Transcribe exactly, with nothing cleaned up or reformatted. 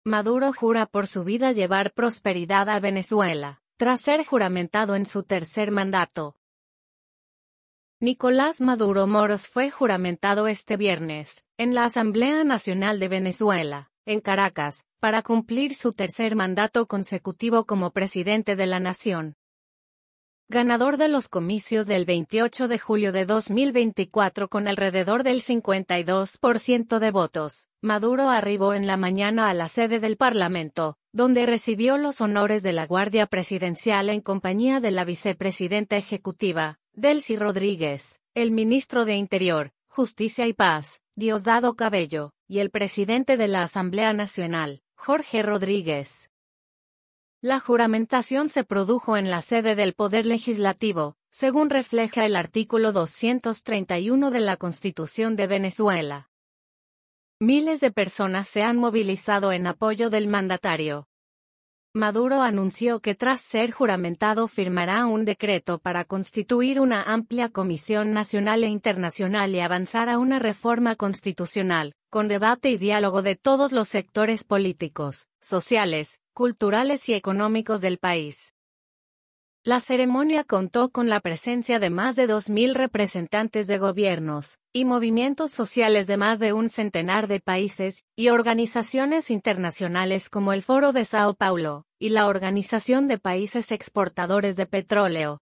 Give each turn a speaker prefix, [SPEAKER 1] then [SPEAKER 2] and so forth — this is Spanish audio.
[SPEAKER 1] Maduro jura por su vida llevar prosperidad a Venezuela, tras ser juramentado en su tercer mandato. Nicolás Maduro Moros fue juramentado este viernes, en la Asamblea Nacional de Venezuela, en Caracas, para cumplir su tercer mandato consecutivo como presidente de la nación. Ganador de los comicios del veintiocho de julio de dos mil veinticuatro con alrededor del cincuenta y dos por ciento de votos, Maduro arribó en la mañana a la sede del Parlamento, donde recibió los honores de la Guardia Presidencial en compañía de la vicepresidenta ejecutiva, Delcy Rodríguez, el ministro de Interior, Justicia y Paz, Diosdado Cabello, y el presidente de la Asamblea Nacional, Jorge Rodríguez. La juramentación se produjo en la sede del Poder Legislativo, según refleja el artículo doscientos treinta y uno de la Constitución de Venezuela. Miles de personas se han movilizado en apoyo del mandatario. Maduro anunció que tras ser juramentado firmará un decreto para constituir una amplia comisión nacional e internacional y avanzar a una reforma constitucional, con debate y diálogo de todos los sectores políticos, sociales, culturales y económicos del país. La ceremonia contó con la presencia de más de dos mil representantes de gobiernos y movimientos sociales de más de un centenar de países y organizaciones internacionales como el Foro de Sao Paulo y la Organización de Países Exportadores de Petróleo.